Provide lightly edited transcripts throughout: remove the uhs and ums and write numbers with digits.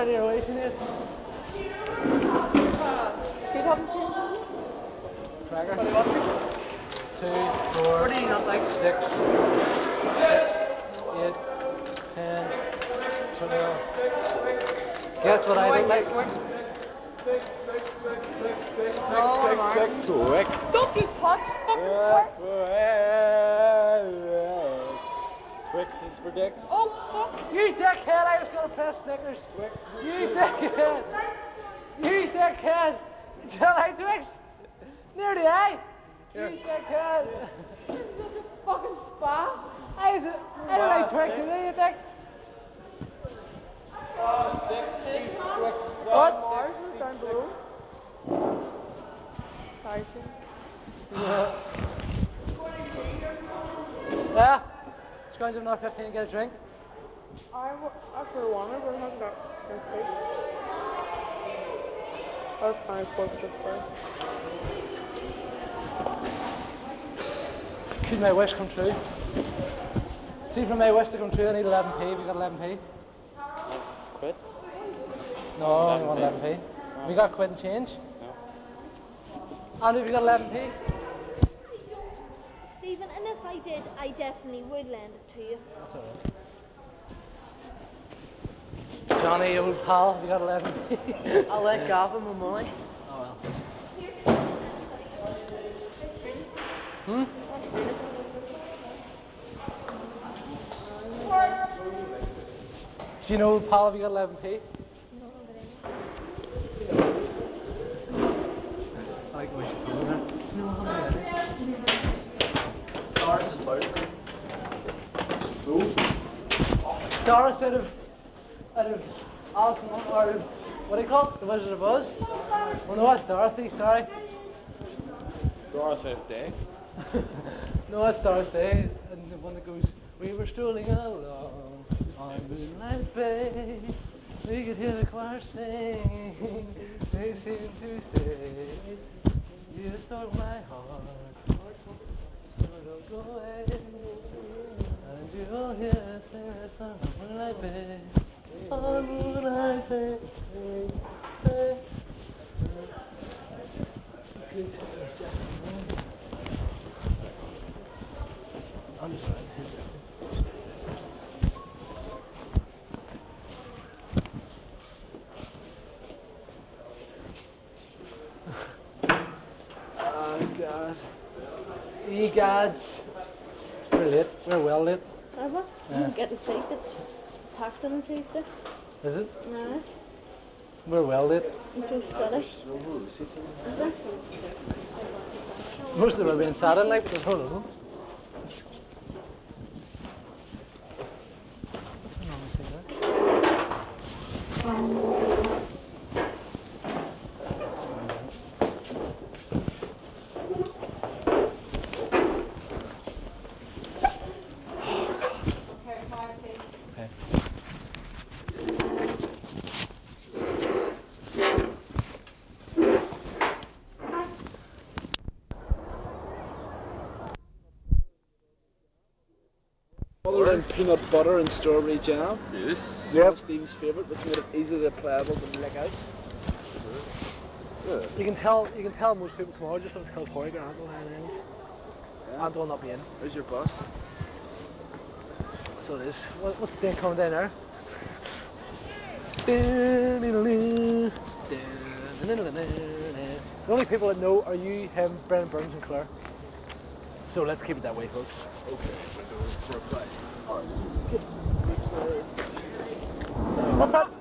out of your way, Sinead. Good haven't changed. Cracker. What are you watching? 2, 4, What do you not like? 6, 8, 10, 12. Guess what I don't like? No, Martin. Twix. Don't you touch fucking Twix is for dicks. Oh, fuck. You dickhead, I was going to press Snickers. Twix. You dickhead. You dickhead. Do you like Twix? Near the eye. You dickhead. This is such a fucking spa. I don't like Twix, do you dick? What? Mars is down below. Sorry, Shane. Yeah? Scrounge of 15 and get a drink. After one, I will have got their food. I'll find pork just first. Should my wish come true? See, for my wish to come true, I need 11p. Have you got 11p? Quit? No, I only want 11p. Have you got quid and change? No. Andrew, have you got 11p? I don't, Stephen, and if I did, I definitely would lend it to you. That's alright. Johnny, old pal, have you got 11p? I'll let Gavin my money. Oh well. Hmm? Do you know, pal, have you got 11p? I like the way she put it there. No, how many are Doris is bird. there? Doris out of Alcmont, or what do you call it? The Wizard of Oz? Oh no, that's Dorothy, sorry. Doris is Day. No, that's Doris Day, and the one that goes, we were strolling along on Moonlight Bay, we could hear the choir sing, they seemed to say, you stole my heart, so don't go away, and you will hear us sing this song on Moonlight Bay, on Moonlight Bay, hey. I'm sorry. Oh God. Egads. We're late. We're well late. Are we? Yeah. You don't get to sleep, it's packed on a Tuesday. Is it? Nah, We're well late. I'm so Scottish. Is there? Most of them have been sat in like this. Hold on. What's wrong with that? Okay. Other than peanut butter and strawberry jam. Yes. Yep. Steve's favourite, which made it easily applicable to lick out. Yeah. You can tell most people tomorrow just don't tell Corey or Anton and Anton will not be in. Where's your bus? So it is. What's the thing coming down there? The only people that know are you, him, Brennan Burns and Claire. So let's keep it that way, folks. Okay. For a play. What's that?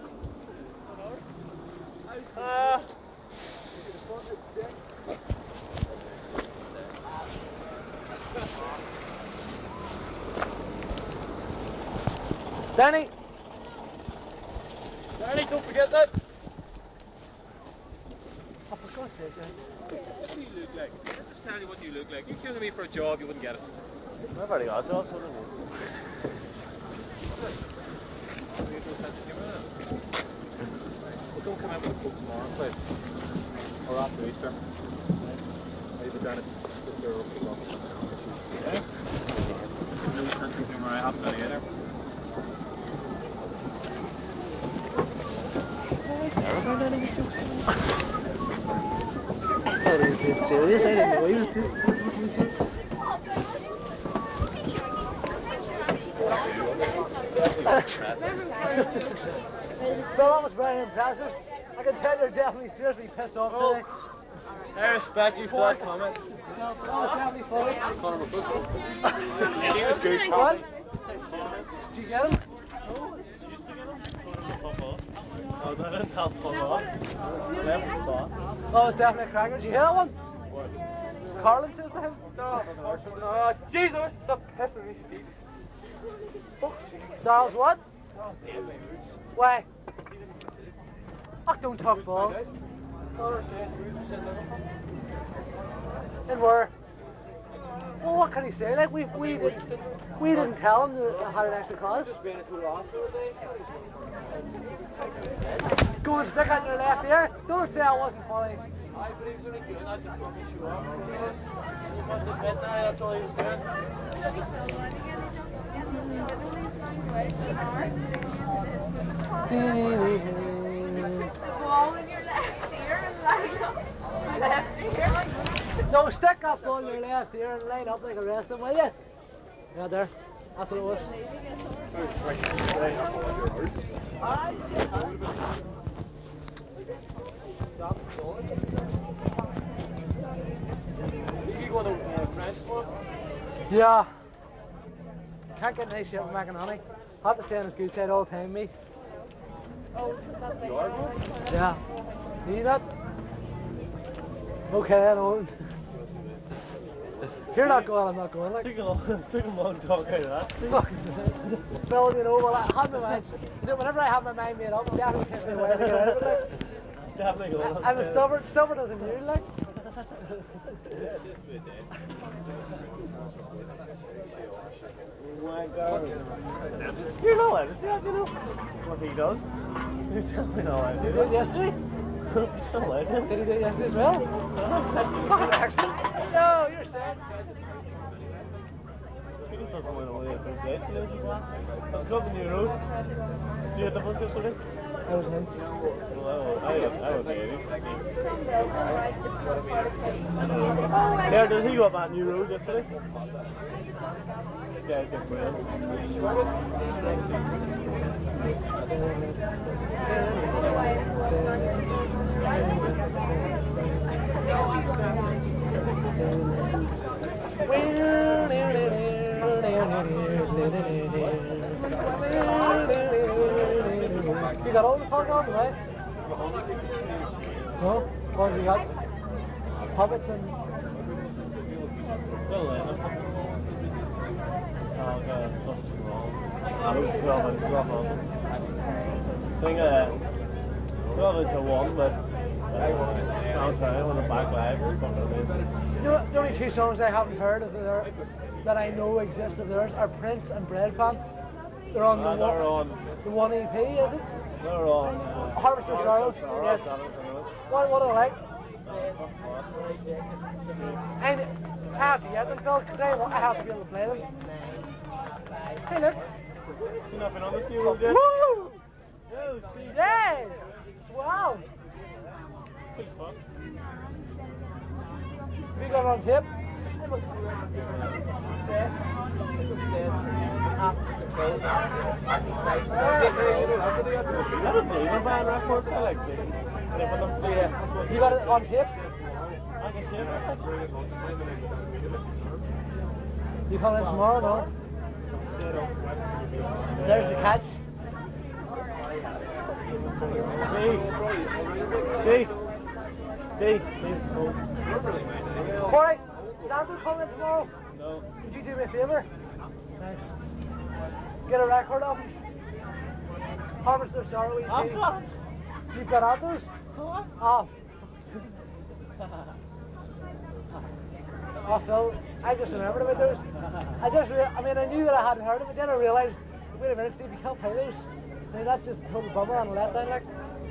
Danny! Danny, don't forget that! Oh, for God's sake, Danny. What do you look like? I'm just telling you what you look like. You're killing me for a job, you wouldn't get it. I've already got a job, so I don't know. You have no sense of humour then. Well, don't come out with a coat tomorrow, please. Or after Easter. I'll be down at the rugby club. Yeah? No sense of humour, I haven't any either. I thought he was being serious. I didn't know he was supposed to be serious. So that was very impressive. I can tell you're definitely seriously pissed off today. I respect you for that comment. No, that was definitely funny. He was good. What? Did you get him? Oh, that didn't help pull off. Left the boss. Oh, it's definitely a cracker. Did you hear that one? Carlin says to him? No, Jesus, stop pissing these seats. Fuck's sake. That was what? Why? Oh, don't talk balls. And where? Well, what can he say? Like we didn't tell him that had an extra cause. Go and stick on your left ear. Don't say I wasn't funny. I believe he's only doing that to fucking show off. He must admit now that's all he was doing. Ball in your left ear and light up your left ear. No, stick up on your left ear and line up like a rest of them, will you? Yeah, there. That's what it was. You going to French tomorrow? Yeah. Can't get nice shit with mac and honey. Have to stay on his good side all the time, me. Yeah. See that? Okay, I know. If you're not going, I'm not going. Like, Took a long talk out of that. fuck. Well, you know, well, I had my mind. Whenever I have my mind made up, it definitely takes me a while to get out of it. Like. Definitely going on. I'm a stubborn as a mule, like. Oh my God. You're not allowed to do that, you know what he does. You're definitely not allowed to Did do you do it that. yesterday? You're not allowed to. Did he do it yesterday as well? Fucking excellent. No, you're sad. He just doesn't want to win it those days, you know. Let's go up the new road. Did you hit the bus yesterday? I was in. Well, I would be 80s. Yeah, did he go up that new road yesterday? This guy's got friends. You got all the talk on, right? No? What have you got? Hobbits and... Well, oh god, that's wrong. Those 12 and stuff on. I think 12 into 1, but sounds right on the back leg. Fucking amazing. The only two songs I haven't heard of that I know exist of theirs are Prince and Bread Pan. They're on the one EP, is it? They're on Harvest of Sorrow. Yes. What I like? And I have to get them, Phil, because I have to be able to play them. Hey, look. You not been on this new road yet? Woo! No, see. Yes! Wow! Good fun. We got it on tape? I don't believe in buying records. I like taking them. You got it on tape? I can tape it. You coming in tomorrow, no? There's the catch. Dave. Alright, is Andrew coming in tomorrow? No. Would you do me a favour? Thanks. Get a record of him. Harvest of Sorrow EP. I've got it. You've got others? What? Oh. Oh, Phil, I just remembered about those. I knew that I hadn't heard of it, then I realised, wait a minute, Steve, you can't play those. I mean, that's just a total bummer and a letdown, like.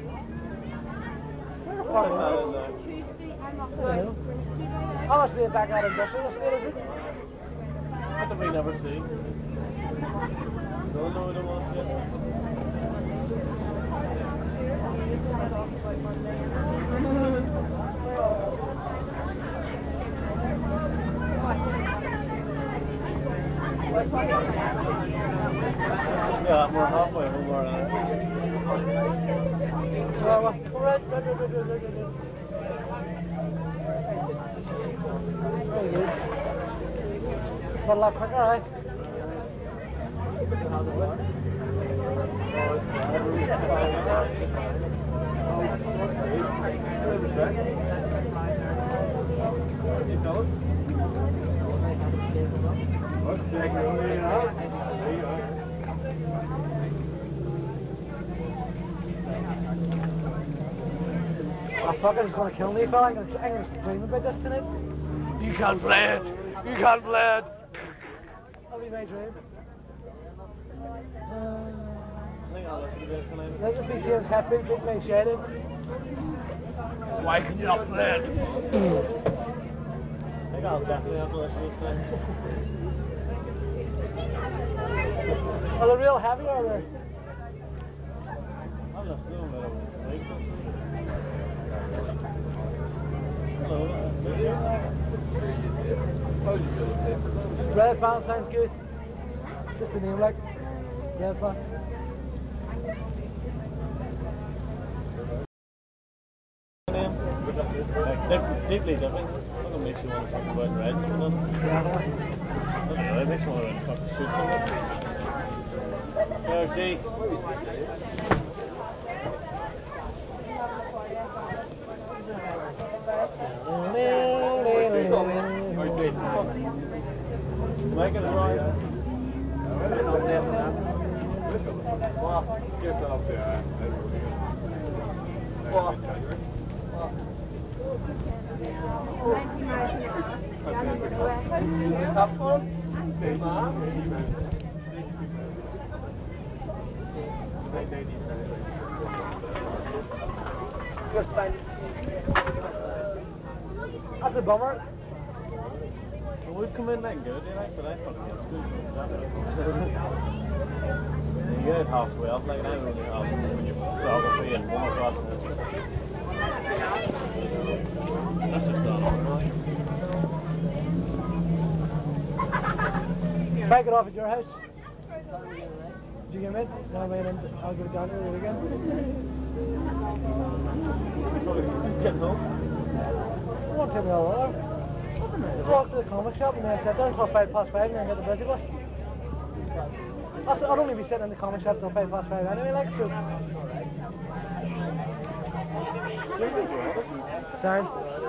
How much be back out industrial estate, is it? What did we never see? Don't know what it was yet. Yeah, we're halfway home already. Well, right. Very good. Not a lot quicker, right? Oh, fuck, it's gonna kill me, fella. I'm gonna dream about this tonight. You can't play it. You can't play it. That'll be my dream. I think I'll listen to this tonight. Let us be James Hetfield beat me shaded. Why can you not play it? I think I'll definitely have to listen to this tonight. Are they real heavy or are they? I'm listening to them about a week or so. Hello, Red Band sounds good. Just the name like Red Band. Deeply different. Look, it makes you want to fucking go out and ride something, doesn't it? Definitely. It makes you want to fucking shoot something. There, G. Make it right. That's a bummer. We've come in that good, but I fucking get screwed from that. You get it half 12, like, and I only have photography and one more class in history. That's just gone on, really. If I get off at your house, do you give me it? Then I'll give it down to you again. Just getting home. It won't take me all over. Walk to the comic shop and then sit there until 5:05 and then get the busy bus. I'll only be sitting in the comic shop till 5:05 anyway, like, so. Sound?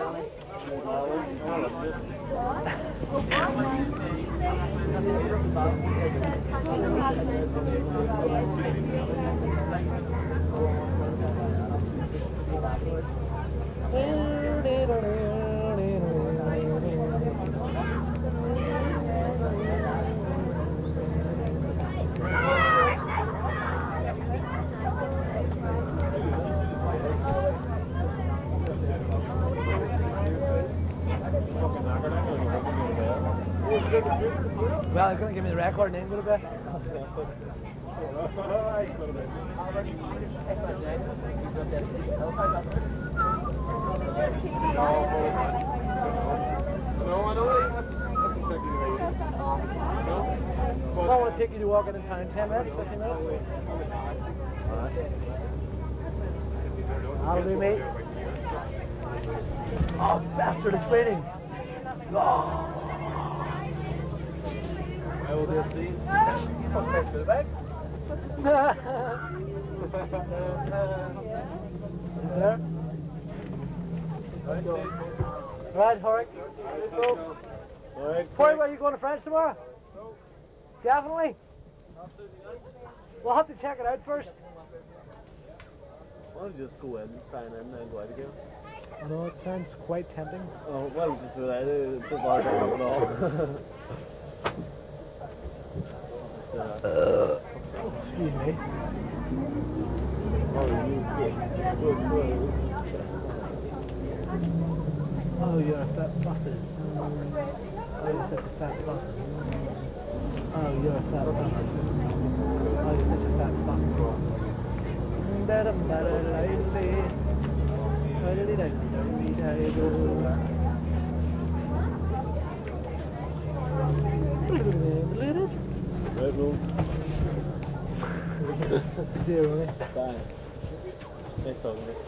Well, they're going to give me the record and then go to bed. I want to take you to walk in town 10 minutes, 15 minutes. That'll do, mate. Oh, bastard, it's raining. Oh. I will do it, please. Thanks for the bag. There. Right, Horik. Corey, where are you going to France tomorrow? No. Definitely? We'll have to check it out first. Why don't you just go in, sign in, and go out again? I know, it sounds quite tempting. Oh, well, just do that. The bar don't have it all. Excuse me. Oh, you're a fat bastard. Oh, you're such a fat bastard. Oh, you're a fat bastard. Oh, you're such a fat bastard. Right, roll. Zero. Bye. Nice talking to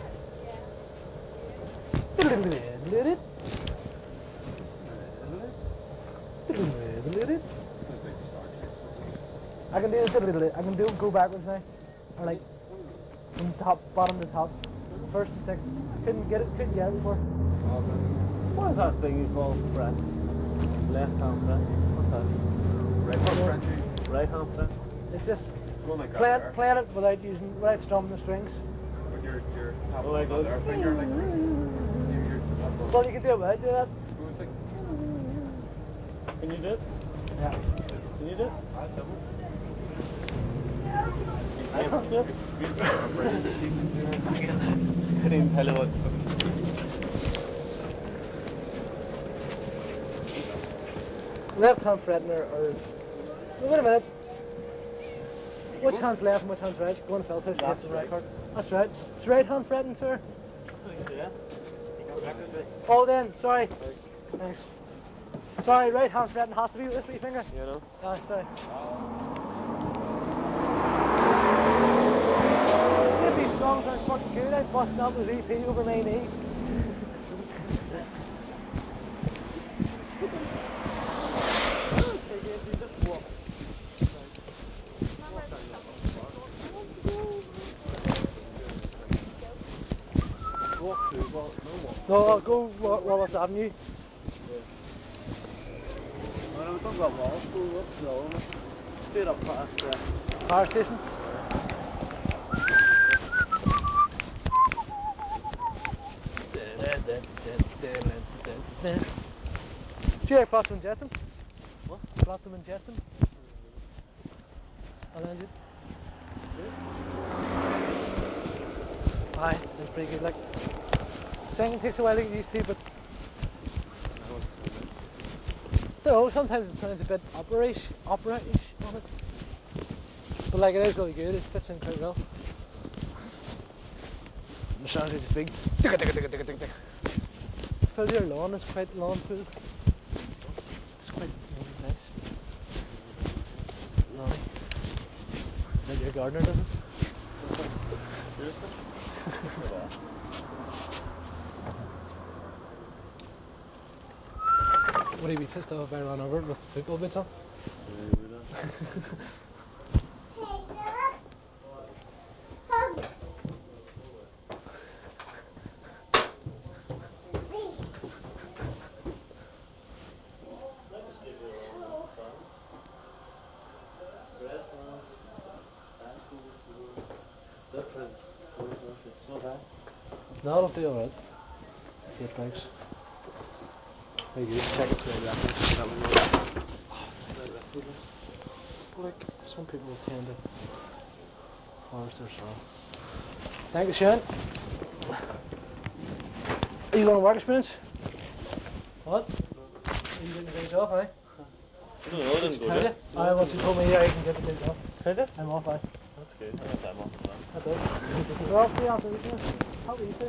I can do go backwards now. Or like from top bottom to top. First to second. Couldn't get it before. What is that thing you call fret? Left hand fret? What's that? Right hand fret. Right hand fret? It's just Going like that. playing it without strumming the strings. With your top Oh, like on this? their finger, like Well, you can do it without doing that. Can you do it? Yeah. Can you do it? That's simple. I can't do it. Couldn't even tell you what. Left hand fretting or wait a minute. Which hand's left and which hand's right? Go on, fellas, That's that's the right. record. That's right. It's right hand fretting, sir. That's what you say. You got back this way. Hold in, sorry. Thanks. Sorry, right hand fretting has to be with this wee finger. You know? Ah, sorry. These songs aren't fucking good. I'm busting out with EP over my knee. You just walk. Walk through, well, no walk. No, I'll go Wallace Avenue. No, we don't got walls, go up the other one. Straight up past Fire station. Jay Flotsam and Jetsam. What? Flotsam and Jetsam. I'll end it. Aye, that's pretty good. Like, singing takes a while to get used to, but no, sometimes it sounds a bit opera-ish on it. But like, it is really good. It fits in quite well. The sound is big. Fill your lawn is quite lawn food. It's quite nice. No. That your gardener does it? Seriously? Would he be pissed off if I ran over it with the football boots on? Difference. No, I'll do alright. Good, thanks. Very good. Check it through that. Like, some people tend to force their song. Thank you, Shane. Are you going to work experience? What? Are you getting the days off, eh? I don't know, I didn't go Tell you? there. Aye, once you told me here, you can get the days off. Did you? I'm off, aye. That's good. I got time off as well. That's it. Well, see you after the weekend. Happy Easter.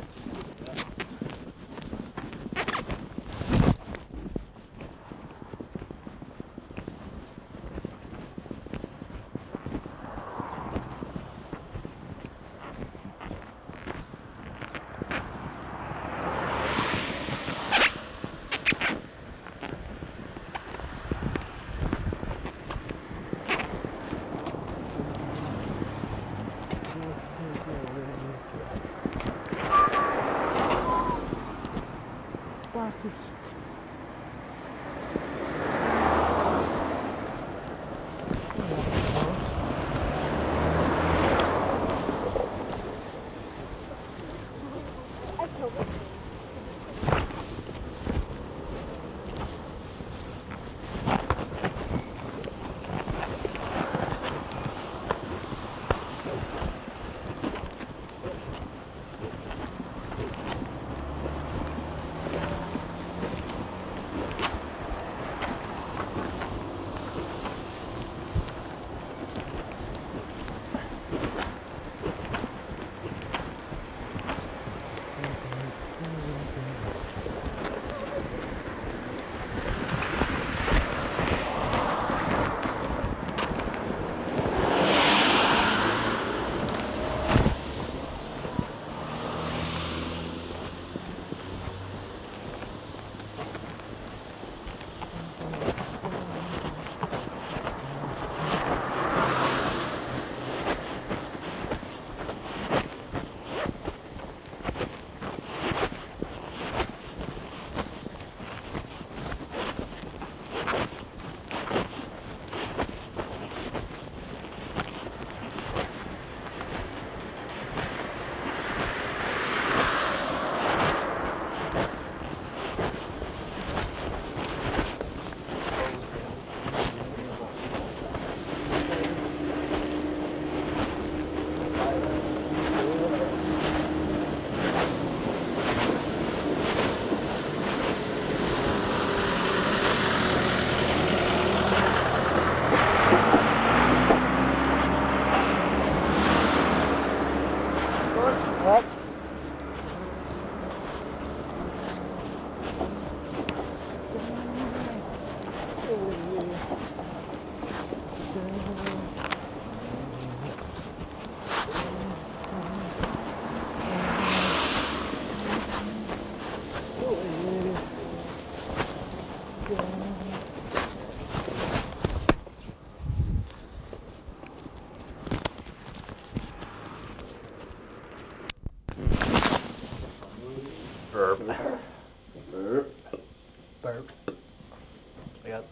I got.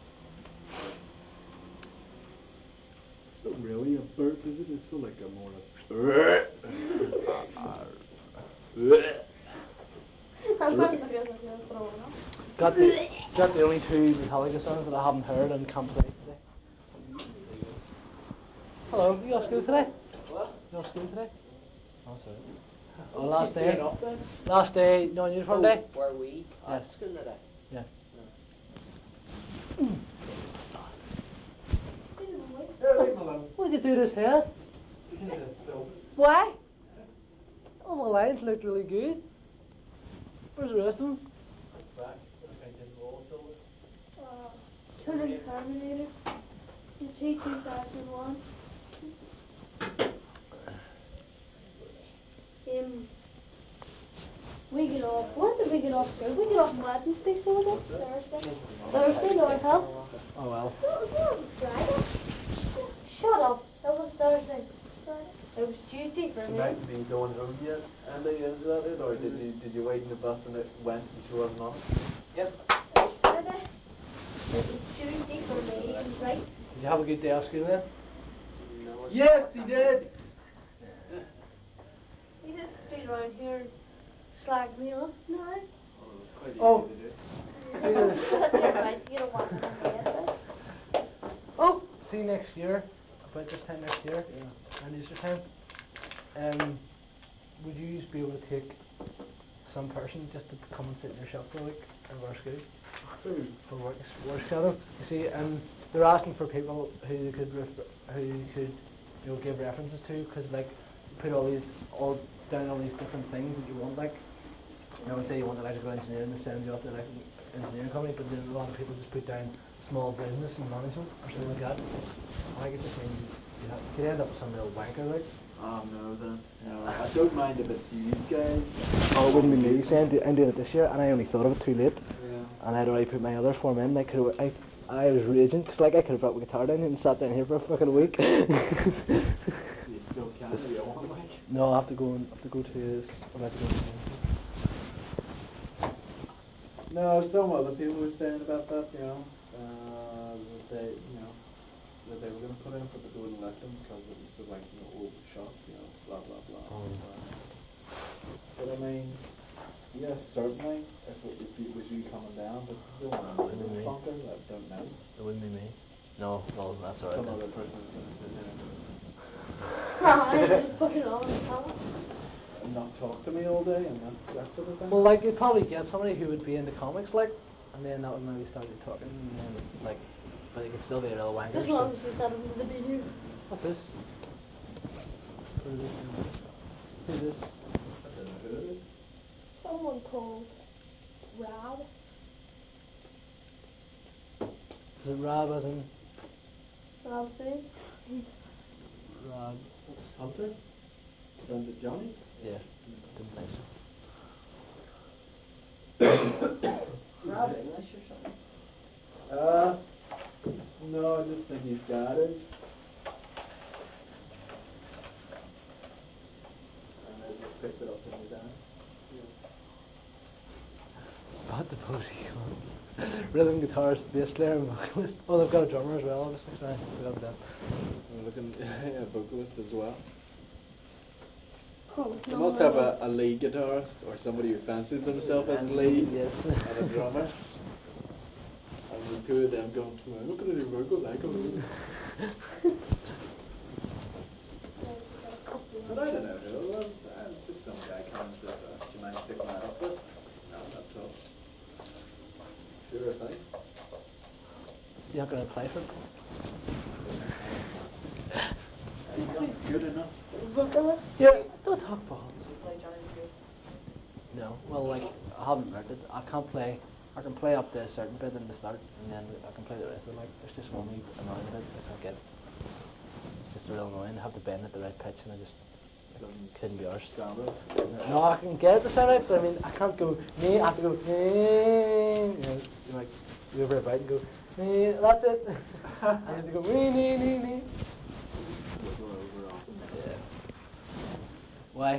It's not really a burp, is it? It's sort of like a more I'm sorry, but you're throwing up. Got the only two Metallica songs that I haven't heard and can't play today. Hello, you off school today? What? You off school today? Oh, sorry. Oh, last day. Up then? Last day, no uniform day? Were we Yeah. at school today? Yeah. What did you do to his hair? Why? Oh, my lines looked really good. Where's the rest of them? Back. I did roll silver. Turning Terminator. The T-2001. We get off. When did we get off school? We get off Wednesday, so was it? Thursday. Thursday, Lord help. Oh well. No, it was Friday. Shut up. It was Thursday. It was Tuesday for me. Might be going home yet, Andy, is that it? Or did you wait in the bus and it went and she wasn't on it? Yep. It was Friday. It was Tuesday for me, right? Did you have a good day off school then? No. Yes, he did! He just stood around here and slagged me off. No. Oh, it was quite easy Oh. to do. That's alright. You don't want to know. Oh, see you next year. About this time next year. Yeah. And Easter time. Would you be able to take some person just to come and sit in your shop for a week at our school? Who? For work shadow. You see, they're asking for people who could give references to, because like put all down all these different things that you want, like say you want electrical engineering to send you off to electrical engineering company, but then a lot of people just put down small business and management or something like that. Like it just means you could end up with some real wanker, like. Oh no then. No. I don't mind if it's you guys. Oh, it wouldn't be me. See, I'm doing it this year, and I only thought of it too late. Yeah. And I'd already put my other form in. I was raging, because like I could have brought my guitar down and sat down here for a fucking week. You still can't, or you want like? No, I have to go to. No, some other people were saying about that, that they were going to put in, but they wouldn't let them because it was sort of like, overshot, blah, blah, blah. But I mean, yes, certainly, if it was you coming down, but you don't want to Wouldn't be me. fucker that don't know. It wouldn't be me. No, well, that's alright. Some other person was going to sit there I just fucking all the time. and not talk to me all day and that sort of thing. Well, like, you'd probably get somebody who would be into comics, like, and then that would maybe start you talking, and then, like, but it could still be a real wanker. As long as he's not in the video. What's this? What is this? Who's this? I don't know who it is. Someone called Rob. Is it Rob as in Rob said. Rob? Hunter? Friend of Johnny? Yeah, didn't think so. Rob English or something? No, I just think his dad is. And they just picked it up in his dad. Spot the posy club. Rhythm guitarist, bass player, and vocalist. Oh, they've got a drummer as well, obviously. Sorry, I forgot that. We're looking at a vocalist as well. Oh, They no, must no, have no. a lead guitarist or somebody who fancies themselves as lead Yes. and a drummer. And the two of them going, well, I'm not going to do vocals, I can. But I don't know who it was. Just some guy comes and says, do you mind sticking that up with? No, not at all. Sure thing. You're not going to play for it? Good enough. Vocalist? Yeah, don't talk balls. You play Johnny Good? No, well, like, I haven't learned it. I can't play. I can play up to a certain bit in the start, and then I can play the rest of it. Like, there's just one wee annoying bit I can't get. It's just real annoying. I have to bend at the right pitch, and I just couldn't be arsed. No, I can get it to sound right, but I mean, I can't go, me, I have to go, like, go over about and go, that's it. I have to go, Yeah. Why?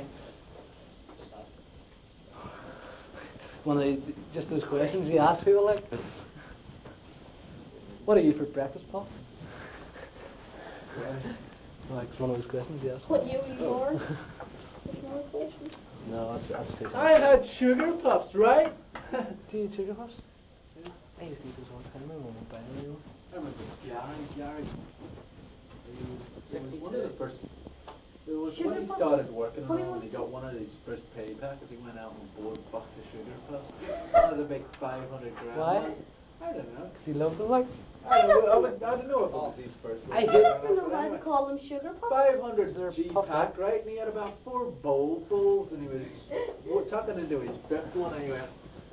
One of just those questions you ask people, like. What are you for breakfast, Paul? Right. Like, it's one of those questions, yes. What year were you born? That's not a question. No, that's too I had sugar puffs, right? Do you eat sugar puffs? Yeah. I used to eat those all the time. My mum would buy them, you know. I remember Gary. It was one of the first. It was Sugar when he puffs? started working Honey on when he Monster? got one of his first pay packets. He went out and bought a box of sugar puffs. One of the big 500 gram Why? ones. I don't know. Because he loved them, like. I don't know. I don't know if it was his first one. I I hate- don't know why they call them sugar puffs. 500 They're G puffed pack, up. right? And he had about 4 bowlfuls, and he was tucking into his fifth one, and he went.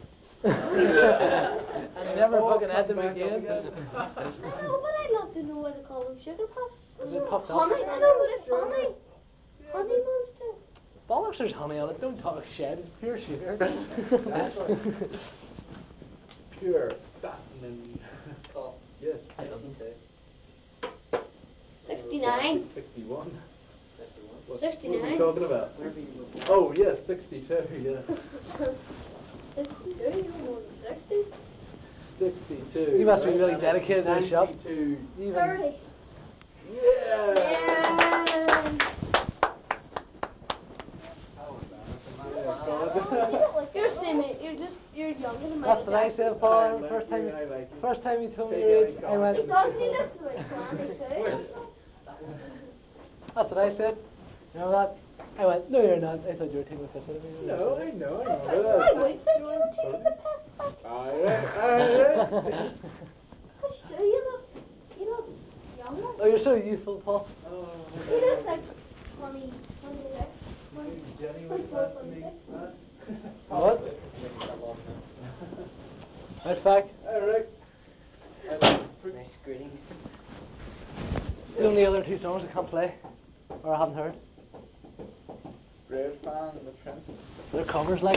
And never Oh, fucking had come them back up again. again. I know, but I'd love to know why they call them sugar puffs. Is it puffed up? Honey, I know, but it's honey. Honey Monster. Bollocks, there's honey on it. Don't talk shit. It's pure sugar. That's right. Pure fattening. Oh, Yes. I love them. 69. 61. 61. What 69. are we talking about? Wherever you were born. Oh, yes, 62, yes. 62, you're more than 60. 62. You must be right? really And dedicated to the shop. 92. Even 30. Yeah! Yeah. You're the same age. You're younger than my that's what I dad. said, I Paul. like First time, you, I like you. first time you told me Take your any age, I went. He thought he looks like 22. That's what I said. You know that? I went. No, you're not. I thought you were taking the piss out of me. No, I know. I would think you were taking the piss. Alright. Push through, you look younger. Oh, you're so youthful, Paul. He looks like 20, 26. Jenny 24, 26. What? Right, fact. Eric. Nice gritting. The only other two songs I can't play, or I haven't heard. Red Fan and the Prince. They're covers, like.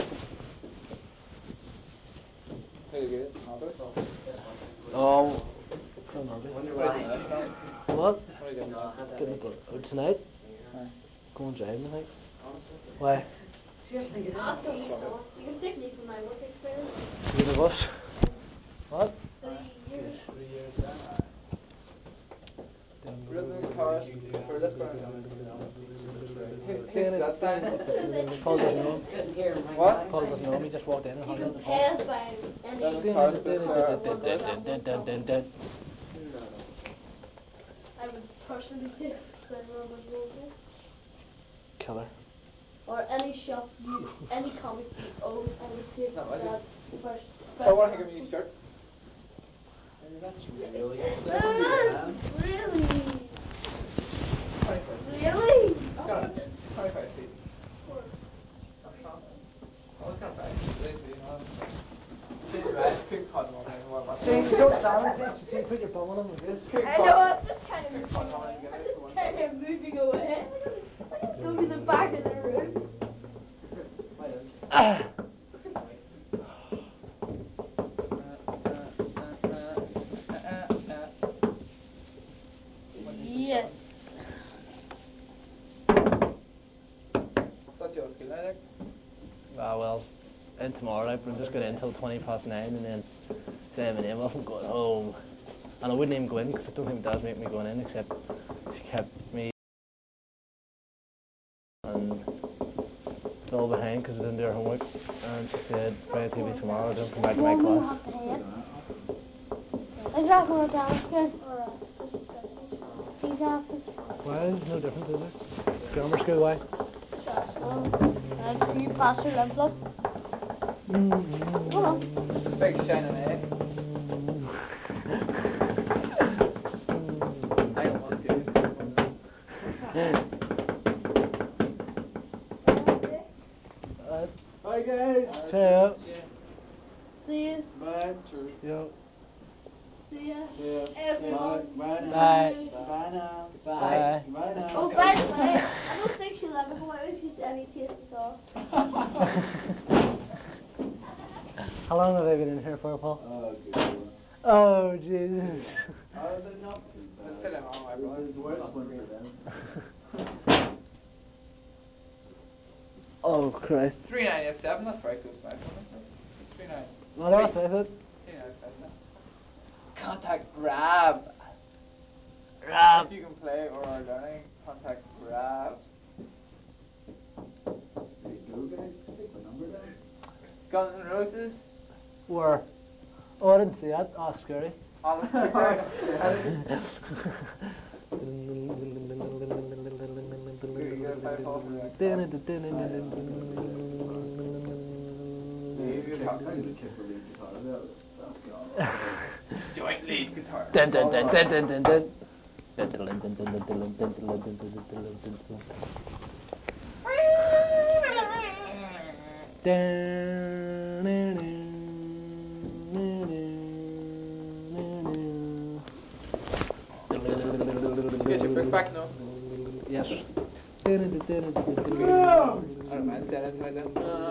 Who you get? Mother? Oh. When you're writing this song? What? What are you getting? Getting the tonight? Aye. Going driving, I think. Honestly? Why? Seriously, get I'll tell you so. You can take me from my work experience. You in the bus? What? 3 years. 3 years. Rhythm and chorus for this part. Who's that sign? Paul doesn't know. What? Paul doesn't know. He just walked in and You handed can it pay us by any. Rhythm and chorus for this part. I would personally take Robert Wilson. Killer. Or any shop you, any comic you own, I would take Not like that first. I want to give me a shirt. That's really That's really. 25 feet. Really? 25 feet. Oh, it's kind of bad. You know. Quick cut one. See, you don't stand see, put your bum on him like this. I know, I'm just kind of moving away. I'm just kind of moving away. I'm just going to the back of the room. Yes. That's yours, good night. Ah, well, and tomorrow night, we're just going in until 9:20 and then say my name off and going home. And I wouldn't even go in because I don't think Dad's make me going in, except she kept me and fell behind because I didn't do her homework. And she said, Brian, take me tomorrow, don't come back to my class. Is that going down or just a second? He's asking. Why? There's no difference, is there? Grammar school, why? And you pass your lip gloss? Big shining egg. I don't want to do this. Bye, guys. Cheerio. See you. Bye. Yo. See ya. Yeah. Everyone. Bye. Bye. Bye now. Bye. Bye now. Oh, by the way, I don't think she'll ever go out if she's any taste at all. How long have I been in here for, Paul? Oh, good. Oh, Jesus. Oh, they're not too bad. Let's put him on, my brother. There's worse ones for them. Oh, Christ. 397, that's very close to my phone. 39. What else is it? 397. Contact Rab. Rab. If you can play or are learning, contact Rab. There you go, guys. Take my number down. Guns N' Roses. Where? Oh, I didn't see that. Oh, scary. Honest Yeah. You gotta play Paul for the next Yeah, you have I just kick the lead guitar there. Oh, God. joint lead guitar. Dun dun dun dun dun dun dun. Did you get your book back now? Yes. I don't mind saying it right now.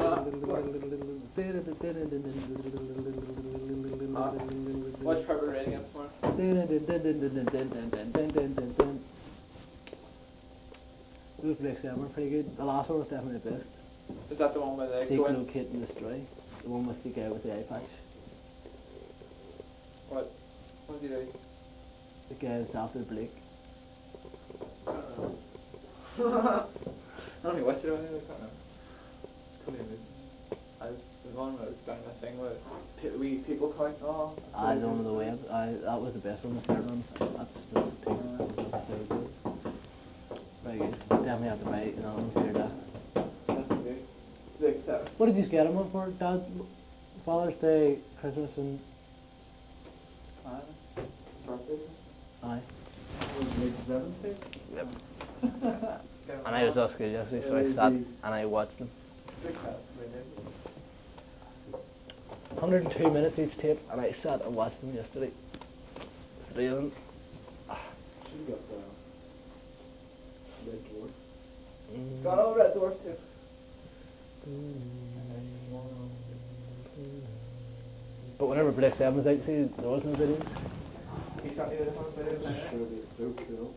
Watch Purple Rain again tomorrow. Those Black Sabbath were pretty good. The last one was definitely the best. Is that the one where they Seek, go in? Locate and Destroy. The one with the guy with the eye patch. What? What did he do? The guy that's after Blake. I don't know. I only watched it on the other corner. Couldn't even. There's one where it's down the thing where we people count. Oh. I don't know the web. That was the best one. The third one. That's the two. Very good. Definitely have to buy it. That. That's good. Like so. What did you get him for? Dad, Father's Day, Christmas, and Birthday. aye. Yep. And I was off school yesterday, so I sat and I watched them. 102 minutes each tape, and I sat and watched them yesterday. 3 of them. She got the Red Dwarf. Got all Red Dwarf too. But whenever Black Sabbath was out, see, there was no videos. He shot me with a home video. Sure, they're so cool.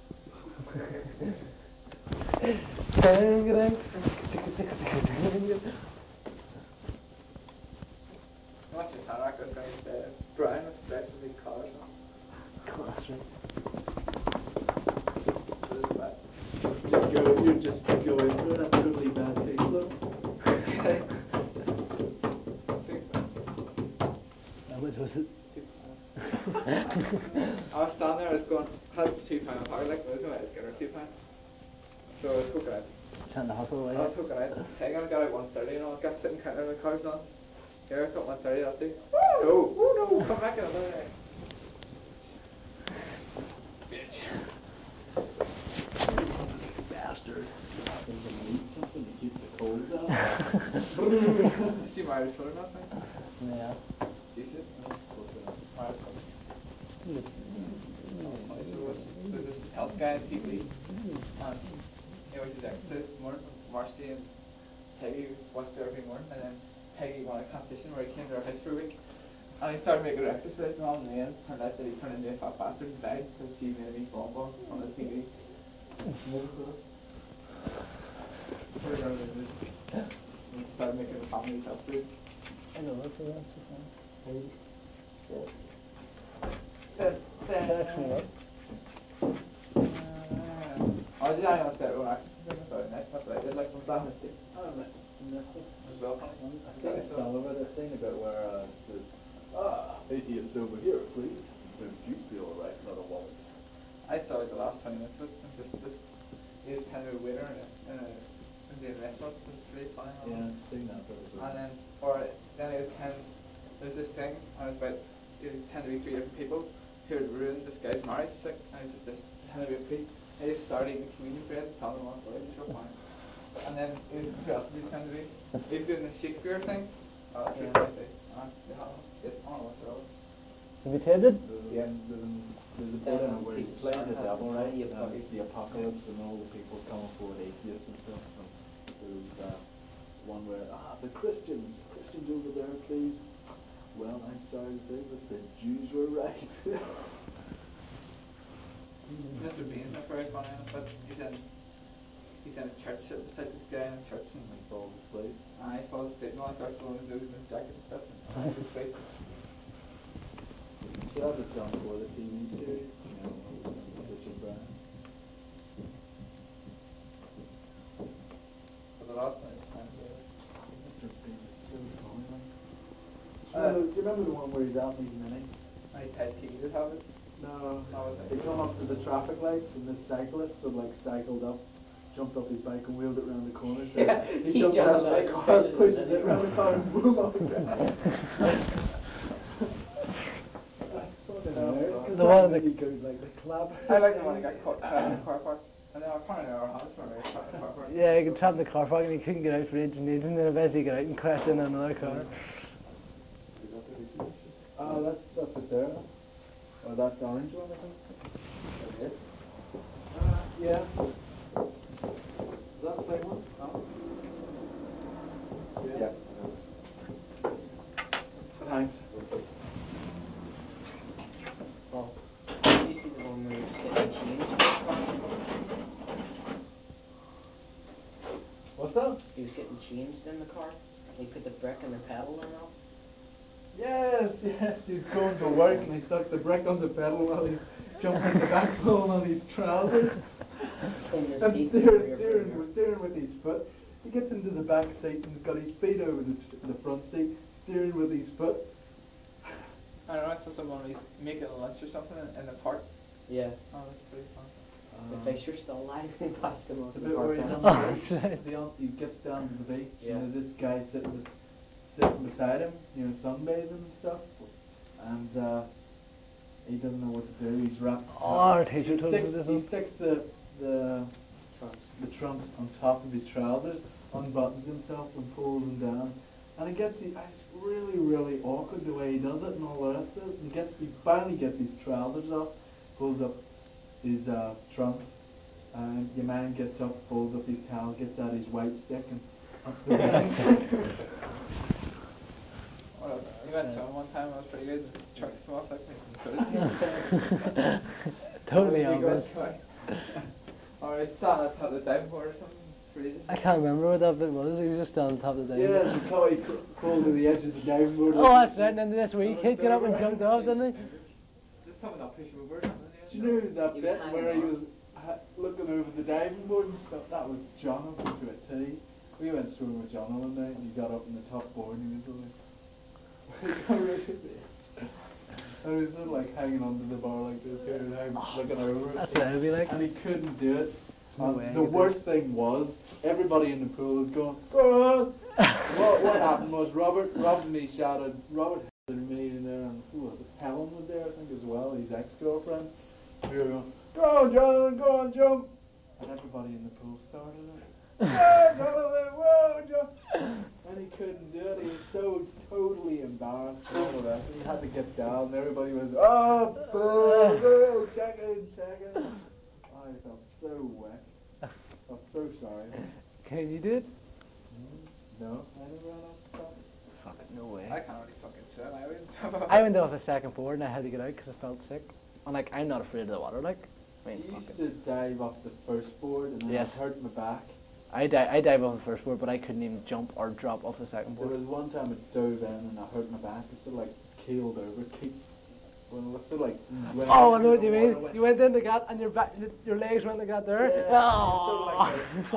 What's his hand rack? I was going to say Brian with stretch with big collars on. Class, right? You just go into it at totally bad taste though. How much was it? I was standing there, I was going, I had £2 in my pocket, like, I was going to get her £2. So I was hooking out. Trying to hustle away. I was hooking out. Taking I got out 1:30, you know, I got sitting counting my cards on. Here I got 1:30, that's it. No, oh no, come back in another day. Bitch. Bastard. Something to keep the cold out. See my Irish Southern last night? Yeah. Decent. My Irish Southern. So there's this health guy in TV, and he always does exercise in the morning. Marcy and Peggy watched it every morning, and then Peggy won a competition where he came to our house for a week, and he started making her exercise, and all in the end, turned out that he turned into a fat bastard and died because she made him eat bonbons on the TV. Put it down in this. And he started making the family health food. I know that's so fun. Actually, right? I did only want to say everyone actually did it Friday night, that's what I did, like, from that mistake. I missed it. It was well funny. I think some of it I've seen a bit where it says, atheist over here, please. Don't you feel alright, not a woman? I saw like the last 20 minutes of it. It's just this. He's kind of a waiter in a Indian restaurant. It's really funny. Yeah, seen that bit as well. And then, then it was there's this thing, and it was about, it was 10 to be 3 different people who had ruined this guy's marriage, like, and it's just this 10 to be 3. He just started eating communion bread and telling them all stories. It's so funny. And then, who else did he tend to be? He was doing the Shakespeare thing. Oh, that's really funny. They have shit. I don't know what they're all. Have you taped it? Yeah. There's a bit in it where he's playing the devil, right? It's the apocalypse and all the people coming forward, atheists and stuff. And there's one where, the Christians over there, please. Well, I'm sorry to say, but the Jews were right. Mr. Bean's not very funny, but he's in a church beside this guy in a church, and He falls asleep. he falls asleep and all, starts blowing his nose in his jacket and stuff, and he's asleep. So that was done for the TV series, you know, Richard Brown. For the last one, it's kind of Mr. Bean is so funny, man. Do you remember the one where he's out in his mini? I had TV to have it. No. How was it? They come up to the traffic lights and this cyclist sort of like cycled up, jumped off his bike and wheeled it around the corner. So Yeah, he jumped out of the car, pushes it around the car and boom off the ground. The one that he goes like the clap. I like the one that got caught trapped in the car park. And then I found out our house when we were trapped in the car park. yeah, he got trapped in the car park and he couldn't get out for ages and ages, and then eventually he got out and crashed into another car. Oh, that's it there. Oh, that's the orange one, I think. That's it. Yeah. Is that the same one? No? Yeah. Thanks. Oh, did you see the one where he was getting changed? What's that? He was getting changed in the car. He put the brake and the pedal on off. Yes, he's going to work and he stuck the brake on the pedal while he's jumping the back pulling on his trousers. In his And feet steering with his foot. He gets into the back seat and he's got his feet over the front seat, steering with his foot. I don't know, I saw someone making lunch or something in the park. Yeah. Oh, that's pretty fun. The fish are still alive. They passed them on The the bit park. where he's bench. on Oh, the beach, that's right. he gets down to the beach Yeah. and there's this guy sitting beside him, you know, sunbathing and stuff. And he doesn't know what to do. He's wrapped. Oh, our teacher told us this He one. sticks the trunks on top of his trousers, unbuttons himself and pulls them down. And it's really, really awkward the way he does it and all the rest of it. He finally gets his trousers off, pulls up his trunks, and your man gets up, pulls up his towel, gets out his white stick and up the back. Well, we went to one time, I was pretty good. The trucks come off like me. Totally We got obvious. twice. Or I sat on top of the diving board or something. Crazy. I can't remember what that bit was. He was just on top of the Yeah, thing. he crawled to the edge of the diving board. Oh, that's right. And then this wee kid got up and jumped off, didn't he? Just something not push over or something. Do you know that He was bit hanging where he on. was looking over the diving board and stuff? That was Jonathan to a T. We went swimming with John one night and he got up on the top board and he was like, I was sort of like hanging onto the bar like this here and looking over it. That's what I'd be like. And he couldn't do it. No way The he could. worst thing was, everybody in the pool was going, go on! What happened was Robert and me shouted, Robert and me in there, and who was it? Helen was there, I think, as well, his ex-girlfriend. We were going, go on, Jonathan, go on, jump! And everybody in the pool started it. Yeah, Jonathan, whoa, jump! And he couldn't do it, he was so totally embarrassed and all the rest, and he had to get down, and everybody was, oh, boo, boo, check in. I felt so wet. I felt so sorry. Can you do it? No, I never ran off the top. Fuck it, no way. I can't really fucking swim. I wouldn't jump off. I went off the second board and I had to get out because I felt sick. And like, I'm not afraid of the water, like. I I mean, fuck used it. to dive off the first board and then Yes. it hurt my back. I dive off the first board, but I couldn't even jump or drop off the second There board. was one time I dove in and I hurt my back. It sort of like keeled over, well, it was sort of like went Oh, I into know what the you water, mean. went- You went in the gut and your legs went like that there. Yeah, Oh.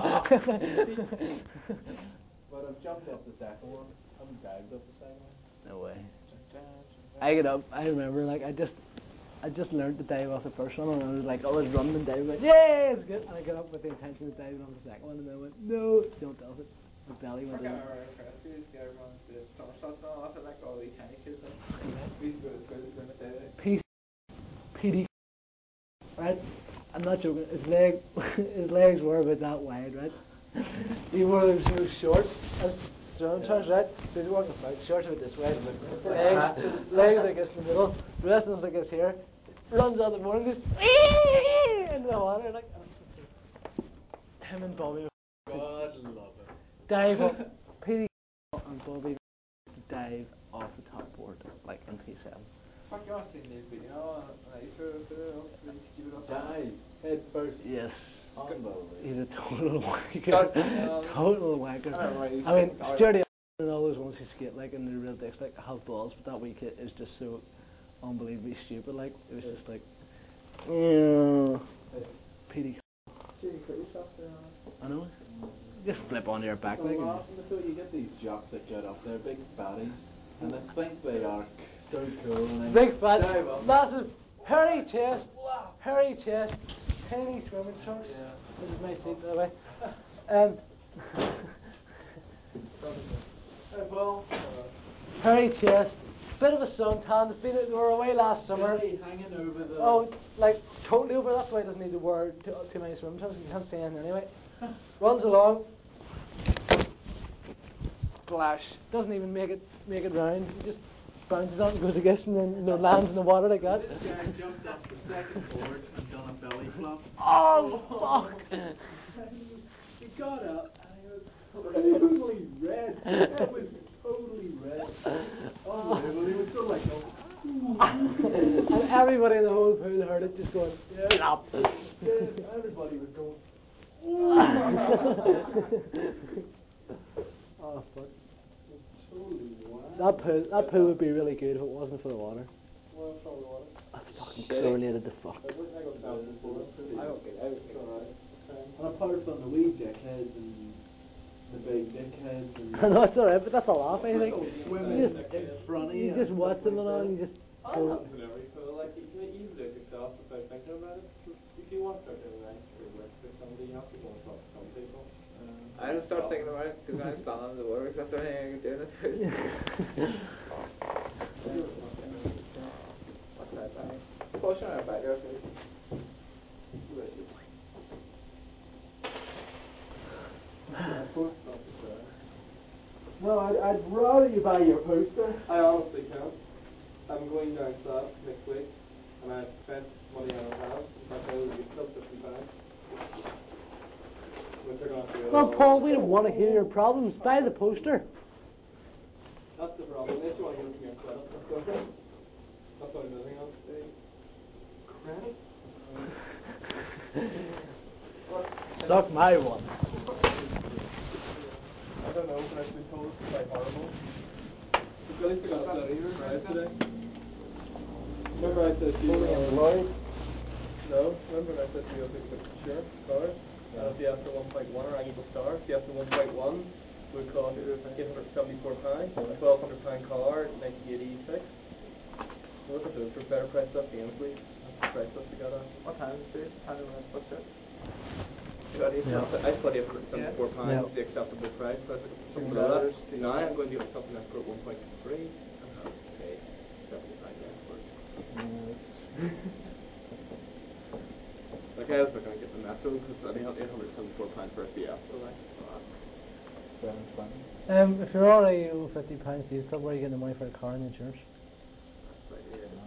But I've jumped off the second one. I haven't dived off the second one. No way. I get up. I remember, like, I just learned to dive off the first one, and I was like, I was running and diving, went, yeah, it's good. And I got up with the intention of diving off the second one, and then I went, no, jumped off it. My belly I went can't in. remember our first we used to get everyone doing somersaults and all that, like all the tiny kids. Like, we used to go to school to swim at day. PD, right? I'm not joking. His legs were about that wide, right? He wore those shorts as swimming trunks, right? So he's walking about shorts about this way. Legs like this in the middle. The rest of us like this here. Runs out the board and goes into the water like. Him and Bobby. God love it. Dive up. PD and Bobby dive off the top board like in P7. Fuck, you want to see the video? And I used to really stupid off Dive head first. Yes. Unbelievable. He's a total wanker. Scott, Total wanker. I remember he I mean, said- Sturdy and all those ones who skate like and the real dicks like have balls, but that wee kid is just so unbelievably stupid. Like it was just like, yeah, PD. See, you put yourself there on it. I know. Just flip onto your back Well, like. laughing the foot, you get these jocks that get up there, big baddies, and they think they are so cool. And they Big fat, dive up. massive, hairy chest, tiny swimming trunks. Yeah. This is my seat, by the way. Hey, Paul. Hairy chest, bit of a suntan. They were away last summer. Belly hanging over the. Oh, like totally over. That's why he doesn't need to wear too many swim trunks. You can't see anything anyway. Runs along. Splash. Doesn't even make it round. He just bounces on and goes against and then lands in the water like that. This guy jumped off the second board and done a belly flop. Oh fuck! He got up and he was totally red. It was totally red. Unbelievable. He was so like, and everybody in the whole pool heard it just going, get up. yeah, everybody was going. Oh fuck. Totally wild. That pool would be really good if it wasn't for the water. Well, probably water. That's fucking correlated to fuck. I got down before. I got good. I was alright. And apart from the wee dickheads and the big dickheads and No, it's alright, but that's a laugh, I think. swimming You in front of you just watch them and all, and you just That go. happens in every pool. Like you can even do it yourself without thinking about it. If you want to start doing that or with somebody, you have to go and talk to some people. I don't start thinking about it because I'm standing in the water because that's the only thing I can do in it. What's that bag? Push on our bag there, please. No, I'd rather you buy your poster. I honestly can't. I'm going down south next week, and I've spent money I don't have. In fact, I owe you still £50. Which are going to do. Well, Paul, we don't want to hear your problems. Buy the poster. That's the problem. Unless you want to get it from your credit, that's okay. That's what I'm doing on today. Credit? Suck my one. I don't know, but I've been told it's quite horrible. But at least I got that either right today. Remember I said to you, employed? no, remember I said to you, I think about insurance, cars, and if you after 1.1 or Angle Star, if you after 1.1, would cost £874, a £1,200 car, 1986. Look at those, for better price up Ainsley, that's the price list we got on. What time is it? Time to run push it. I thought £874 Yeah. was the acceptable price, so I took something $2 below that. Now I'm going to get something that's got 1.3 and have to pay £75 for it. Like I was looking at getting the Metro because I think £874 for a Fiesta, like, so $720. If you're already over £50, you still where you get the money for a car and insurance. that's right, yeah,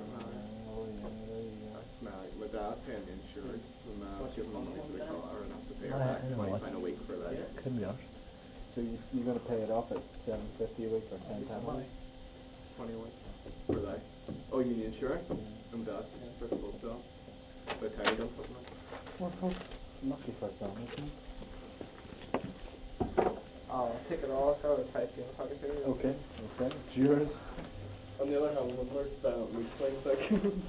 my dad's paying the insurance and giving me money for the car and I have to pay her back I know what. £20 a week for that. Couldn't be ours. So you're going to pay it off at $750 a week or £10 a week? 20 a week for that. Oh, you mean the insurance? And that, for the full stop. But how you done something like Well, lucky for some, isn't it? I'll take it off. I was $5 in the pocket here. Okay, it's yours. on the other hand, when we're spent on mood swings, like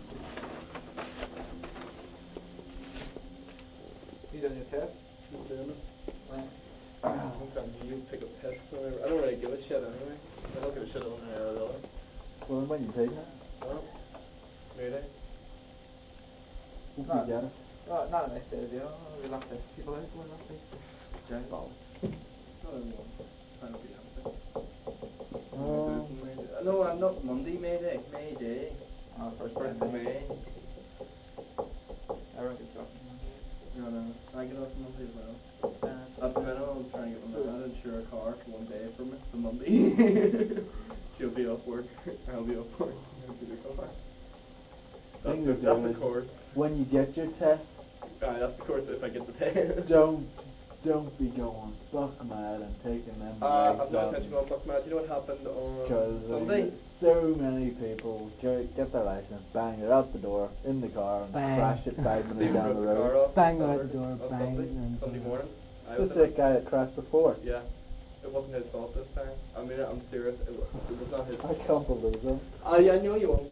You done your test? I'm doing it. When? Sometimes you take a piss or whatever. I don't really give a shit anyway. I don't give a shit one way or the other. Well, when you take it, No. Really? if No. you get it. Not a nice day, you know. We locked the people out going last week. Giant ball. Not everyone. Trying to be empty. No, I'm not Monday, May Day. May Day. First First time. of May. Everyone gets off. No, no. I get off Monday as well. At the minute, I'm trying to get my dad to insure a car for one day for me, the Monday. She'll be off work. I'll be off work. I'll do the car. Thing That's to the do is, course. when you get your test, That's the course if I get the test. don't be going fuck mad and taking them I've legs no out. intention of going fuck mad. You know what happened on Because Sunday? so many people get their license, bang, they're out the door, in the car, and Bang. crash it 5 minutes Stephen down drove the the car road. off Bang on out the Saturday- door, on bang, Sunday, and- Sunday morning. I The was sick guy that crashed before. Yeah. It wasn't his fault this time. I mean, I'm serious. It was not his I can't believe that. I know you won't.